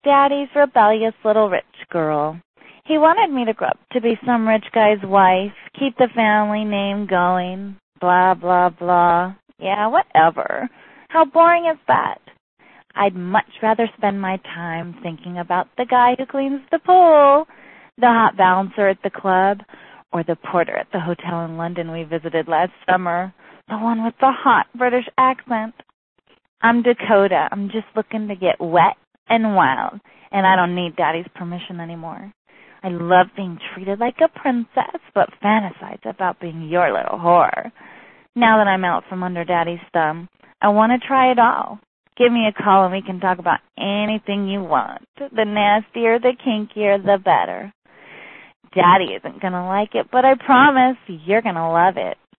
Daddy's rebellious little rich girl. He wanted me to grow up to be some rich guy's wife, keep the family name going, blah, blah, blah. Yeah, whatever. How boring is that? I'd much rather spend my time thinking about the guy who cleans the pool, the hot bouncer at the club, or the porter at the hotel in London we visited last summer, the one with the hot British accent. I'm Dakota. I'm just looking to get wet and wild, and I don't need Daddy's permission anymore. I love being treated like a princess, but fantasize about being your little whore. Now that I'm out from under Daddy's thumb, I want to try it all. Give me a call and we can talk about anything you want. The nastier, the kinkier, the better. Daddy isn't going to like it, but I promise you're going to love it.